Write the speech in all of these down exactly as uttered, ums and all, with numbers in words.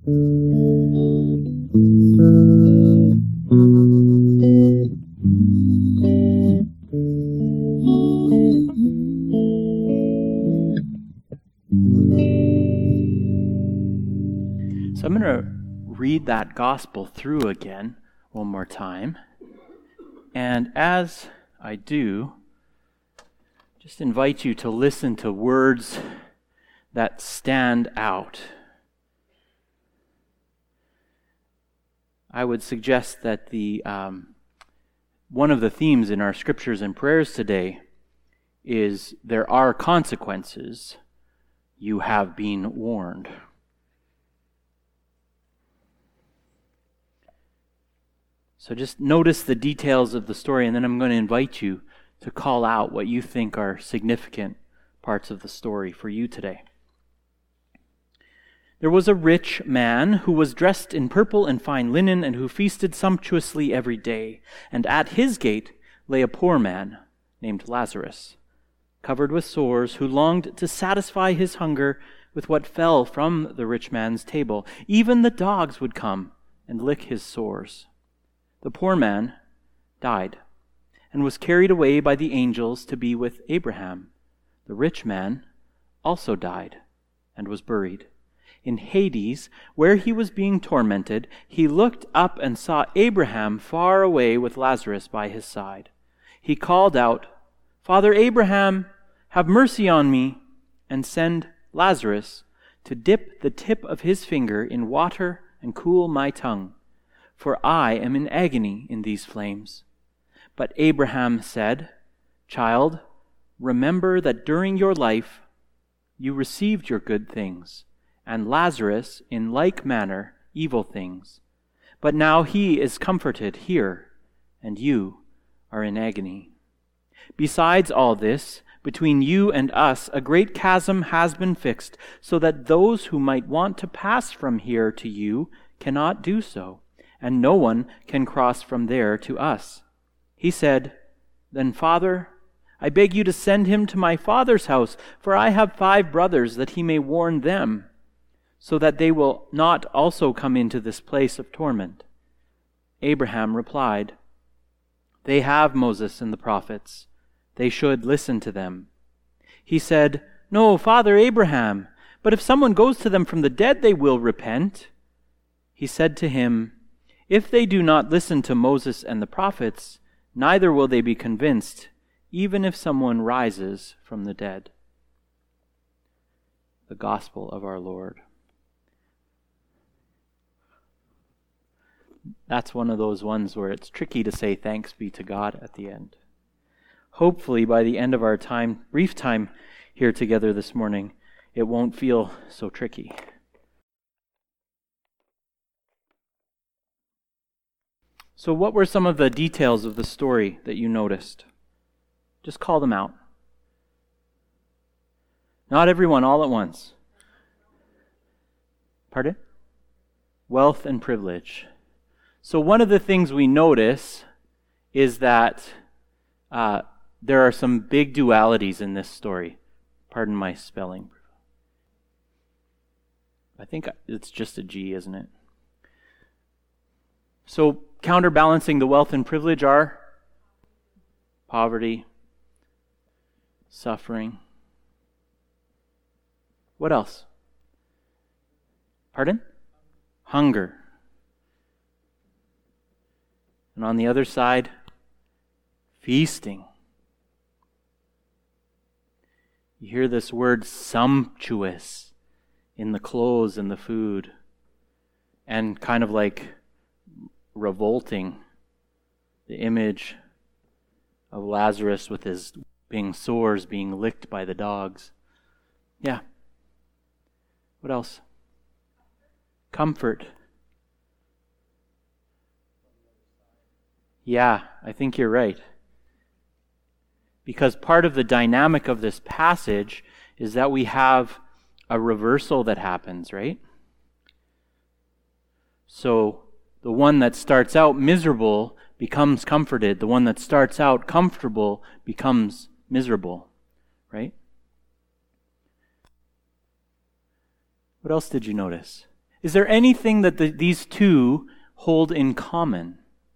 So I'm going to read that gospel through again one more time. And as I do, just invite you to listen to words that stand out. I would suggest that the um, one of the themes in our scriptures and prayers today is there are consequences. You have been warned. So just notice the details of the story, and then I'm going to invite you to call out what you think are significant parts of the story for you today. There was a rich man who was dressed in purple and fine linen and who feasted sumptuously every day. And at his gate lay a poor man named Lazarus, covered with sores, who longed to satisfy his hunger with what fell from the rich man's table. Even the dogs would come and lick his sores. The poor man died and was carried away by the angels to be with Abraham. The rich man also died and was buried. In Hades, where he was being tormented, he looked up and saw Abraham far away with Lazarus by his side. He called out, "Father Abraham, have mercy on me, and send Lazarus to dip the tip of his finger in water and cool my tongue, for I am in agony in these flames." But Abraham said, "Child, remember that during your life you received your good things, and Lazarus in like manner evil things. But now he is comforted here, and you are in agony. Besides all this, between you and us a great chasm has been fixed, so that those who might want to pass from here to you cannot do so, and no one can cross from there to us." He said, "Then, Father, I beg you to send him to my father's house, for I have five brothers, that he may warn them, so that they will not also come into this place of torment." Abraham replied, "They have Moses and the prophets. They should listen to them." He said, "No, Father Abraham, but if someone goes to them from the dead, they will repent." He said to him, "If they do not listen to Moses and the prophets, neither will they be convinced, even if someone rises from the dead." The Gospel of our Lord. That's one of those ones where it's tricky to say thanks be to God at the end. Hopefully, by the end of our time, brief time here together this morning, it won't feel so tricky. So what were some of the details of the story that you noticed? Just call them out. Not everyone all at once. Pardon? Wealth and privilege. So one of the things we notice is that uh, there are some big dualities in this story. Pardon my spelling. I think it's just a G, isn't it? So counterbalancing the wealth and privilege are poverty, suffering. What else? Pardon? Hunger. And on the other side, feasting. You hear this word sumptuous in the clothes and the food, and kind of like revolting, the image of Lazarus with his being sores being licked by the dogs. Yeah. What else? Comfort. Yeah, I think you're right. Because part of the dynamic of this passage is that we have a reversal that happens, right? So the one that starts out miserable becomes comforted. The one that starts out comfortable becomes miserable, right? What else did you notice? Is there anything that the, these two hold in common?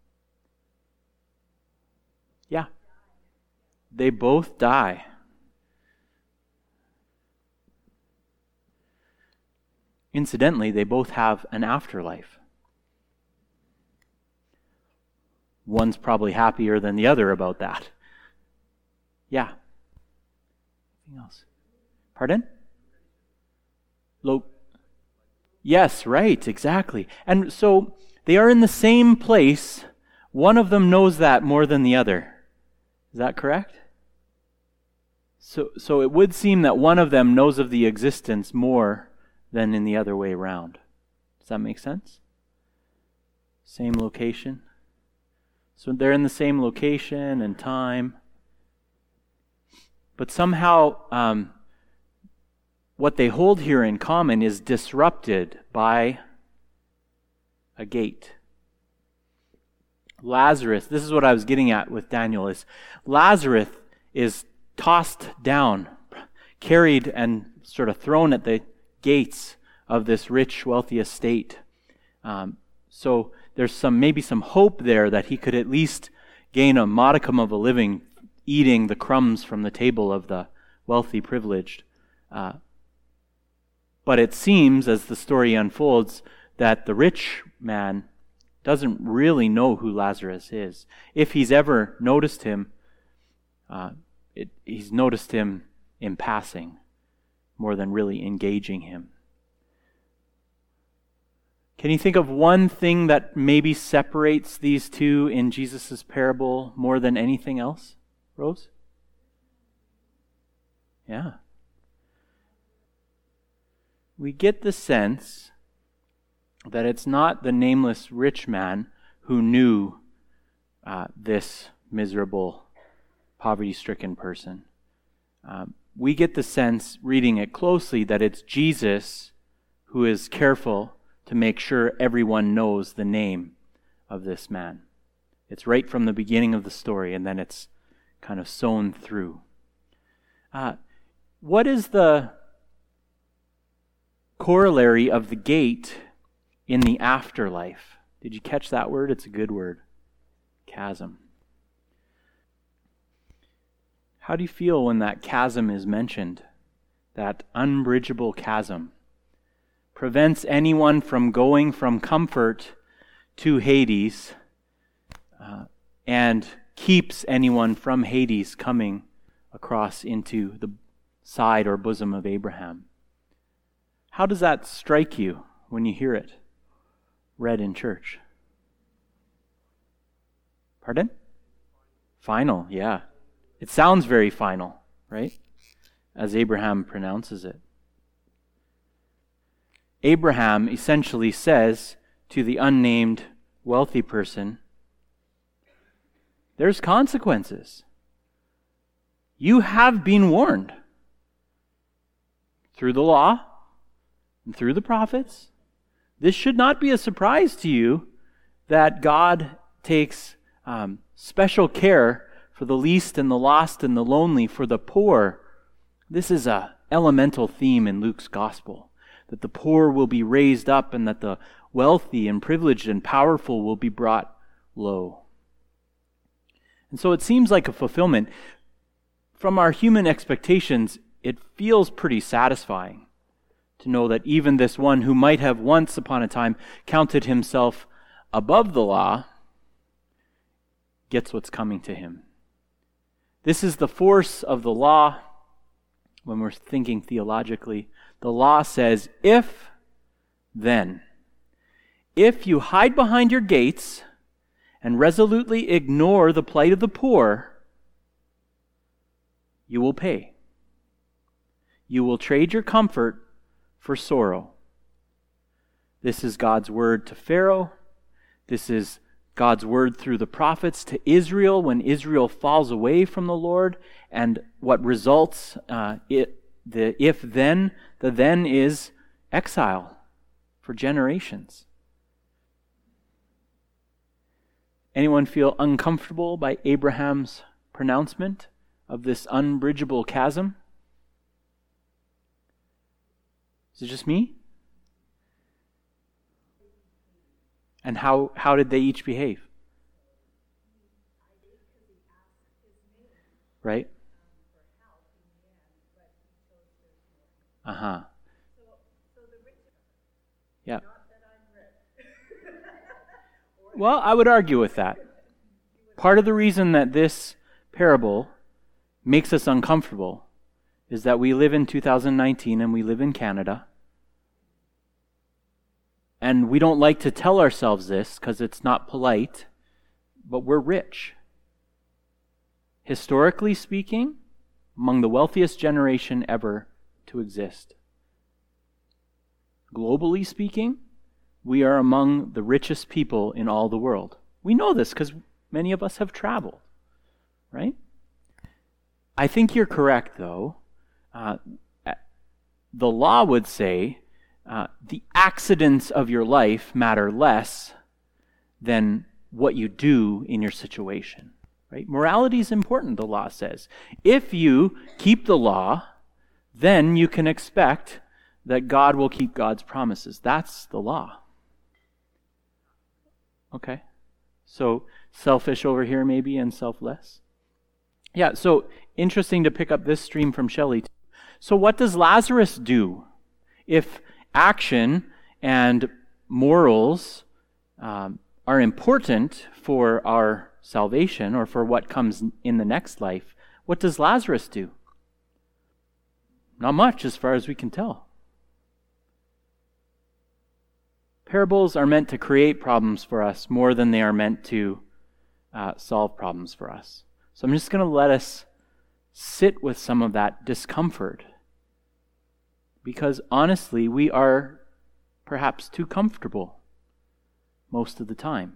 Yeah. They both die. Incidentally, they both have an afterlife. One's probably happier than the other about that. Yeah. Anything else? Pardon? Lo- yes, right, exactly. And so they are in the same place. One of them knows that more than the other. Is that correct? So, so it would seem that one of them knows of the existence more than in the other way around. Does that make sense? Same location. So they're in the same location and time. But somehow um, what they hold here in common is disrupted by a gate. Lazarus, this is what I was getting at with Daniel, is Lazarus is tossed down, carried and sort of thrown at the gates of this rich, wealthy estate. Um, so there's some maybe some hope there that he could at least gain a modicum of a living eating the crumbs from the table of the wealthy, privileged. Uh, but it seems, as the story unfolds, that the rich man doesn't really know who Lazarus is. If he's ever noticed him, uh, it, he's noticed him in passing more than really engaging him. Can you think of one thing that maybe separates these two in Jesus' parable more than anything else, Rose? Yeah. We get the sense that it's not the nameless rich man who knew uh, this miserable, poverty-stricken person. Um, we get the sense, reading it closely, that it's Jesus who is careful to make sure everyone knows the name of this man. It's right from the beginning of the story, and then it's kind of sewn through. Uh, what is the corollary of the gate in the afterlife? Did you catch that word? It's a good word. Chasm. How do you feel when that chasm is mentioned? That unbridgeable chasm prevents anyone from going from comfort to Hades uh, and keeps anyone from Hades coming across into the side or bosom of Abraham. How does that strike you when you hear it read in church? Pardon? Final, yeah. It sounds very final, right? As Abraham pronounces it. Abraham essentially says to the unnamed wealthy person, there's consequences. You have been warned through the law and through the prophets. This should not be a surprise to you that God takes um, special care for the least and the lost and the lonely, for the poor. This is an elemental theme in Luke's gospel, that the poor will be raised up and that the wealthy and privileged and powerful will be brought low. And so it seems like a fulfillment. From our human expectations, it feels pretty satisfying to know that even this one who might have once upon a time counted himself above the law gets what's coming to him. This is the force of the law when we're thinking theologically. The law says, if, then. If you hide behind your gates and resolutely ignore the plight of the poor, you will pay. You will trade your comfort for sorrow. This is God's word to Pharaoh. This is God's word through the prophets to Israel when Israel falls away from the Lord, and what results, uh, it, the if then, the then is exile for generations. Anyone feel uncomfortable by Abraham's pronouncement of this unbridgeable chasm? Is it just me? And how, how did they each behave? Right? Uh-huh. Yeah. Well, I would argue with that. Part of the reason that this parable makes us uncomfortable is that we live in two thousand nineteen and we live in Canada. And we don't like to tell ourselves this because it's not polite, but we're rich. Historically speaking, among the wealthiest generation ever to exist. Globally speaking, we are among the richest people in all the world. We know this because many of us have traveled, right? I think you're correct, though. Uh, the law would say uh, the accidents of your life matter less than what you do in your situation, right? Morality is important, the law says. If you keep the law, then you can expect that God will keep God's promises. That's the law. Okay. So selfish over here maybe and selfless. Yeah, so interesting to pick up this stream from Shelley. So what does Lazarus do? If action and morals um, are important for our salvation or for what comes in the next life, what does Lazarus do? Not much as far as we can tell. Parables are meant to create problems for us more than they are meant to uh, solve problems for us. So I'm just going to let us sit with some of that discomfort. Because honestly, we are perhaps too comfortable most of the time.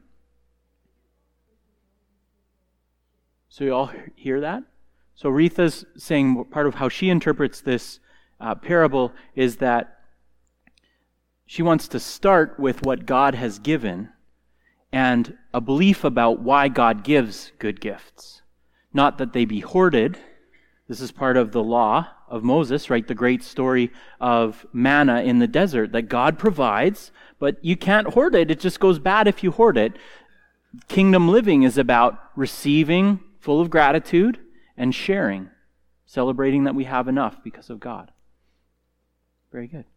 So you all hear that? So Retha's saying part of how she interprets this uh, parable is that she wants to start with what God has given and a belief about why God gives good gifts. Not that they be hoarded. This is part of the law of Moses, right? The great story of manna in the desert that God provides, but you can't hoard it. It just goes bad if you hoard it. Kingdom living is about receiving full of gratitude and sharing, celebrating that we have enough because of God. Very good.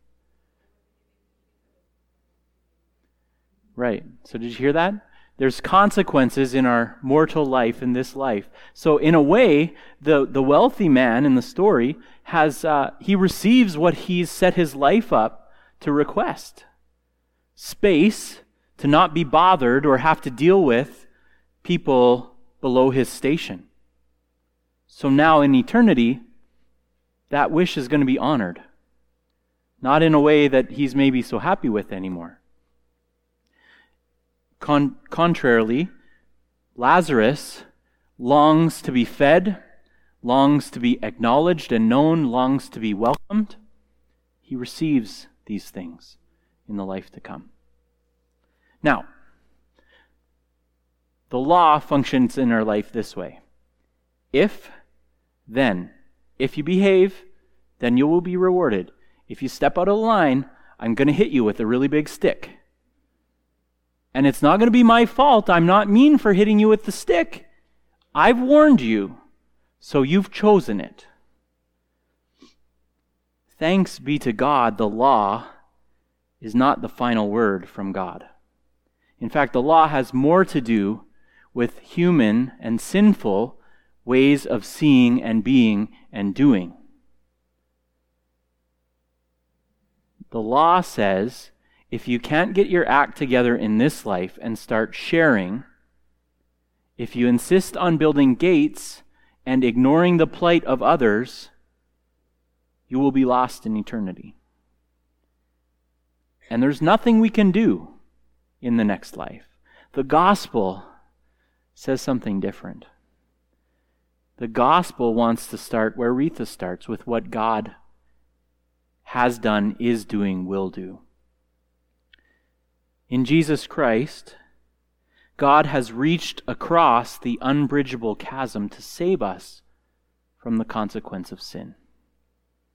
Right. So did you hear that? There's consequences in our mortal life, in this life. So in a way, the, the wealthy man in the story has, uh, he receives what he's set his life up to request. Space to not be bothered or have to deal with people below his station. So now in eternity, that wish is going to be honored. Not in a way that he's maybe so happy with anymore. Con- contrarily, Lazarus longs to be fed, longs to be acknowledged and known, longs to be welcomed. He receives these things in the life to come. Now, the law functions in our life this way. If, then. If you behave, then you will be rewarded. If you step out of the line, I'm going to hit you with a really big stick. And it's not going to be my fault. I'm not mean for hitting you with the stick. I've warned you, so you've chosen it. Thanks be to God, the law is not the final word from God. In fact, the law has more to do with human and sinful ways of seeing and being and doing. The law says, if you can't get your act together in this life and start sharing, if you insist on building gates and ignoring the plight of others, you will be lost in eternity. And there's nothing we can do in the next life. The gospel says something different. The gospel wants to start where Retha starts, with what God has done, is doing, will do. In Jesus Christ, God has reached across the unbridgeable chasm to save us from the consequence of sin.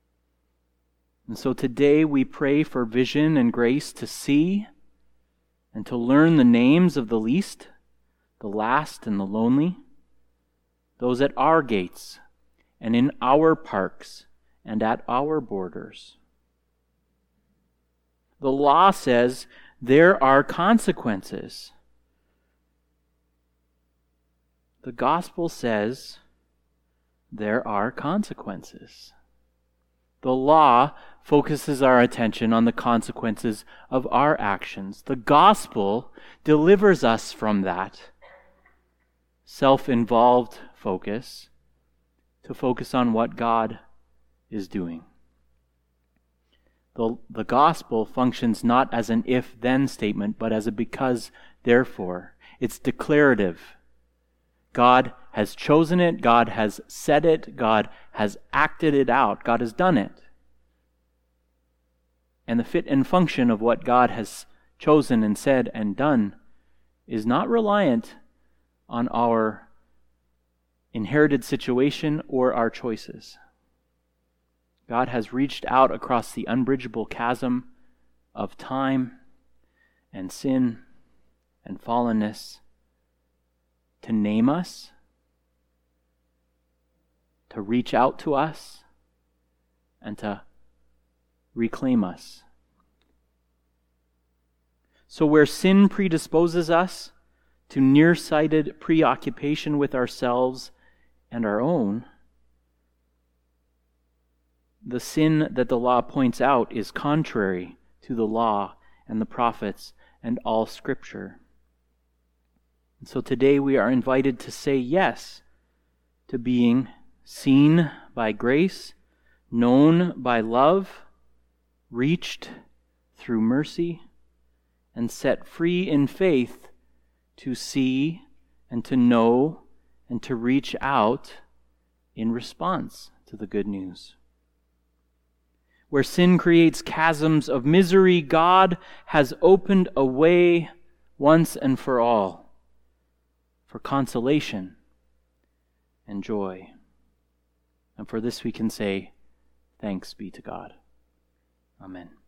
And so today we pray for vision and grace to see and to learn the names of the least, the last, and the lonely, those at our gates and in our parks and at our borders. The law says there are consequences. The gospel says there are consequences. The law focuses our attention on the consequences of our actions. The gospel delivers us from that self-involved focus to focus on what God is doing. The, the gospel functions not as an if-then statement, but as a because-therefore. It's declarative. God has chosen it, God has said it, God has acted it out, God has done it. And the fit and function of what God has chosen and said and done is not reliant on our inherited situation or our choices. God has reached out across the unbridgeable chasm of time and sin and fallenness to name us, to reach out to us, and to reclaim us. So where sin predisposes us to nearsighted preoccupation with ourselves and our own, the sin that the law points out is contrary to the law and the prophets and all Scripture. And so today we are invited to say yes to being seen by grace, known by love, reached through mercy, and set free in faith to see and to know and to reach out in response to the good news. Where sin creates chasms of misery, God has opened a way once and for all for consolation and joy. And for this we can say, thanks be to God. Amen.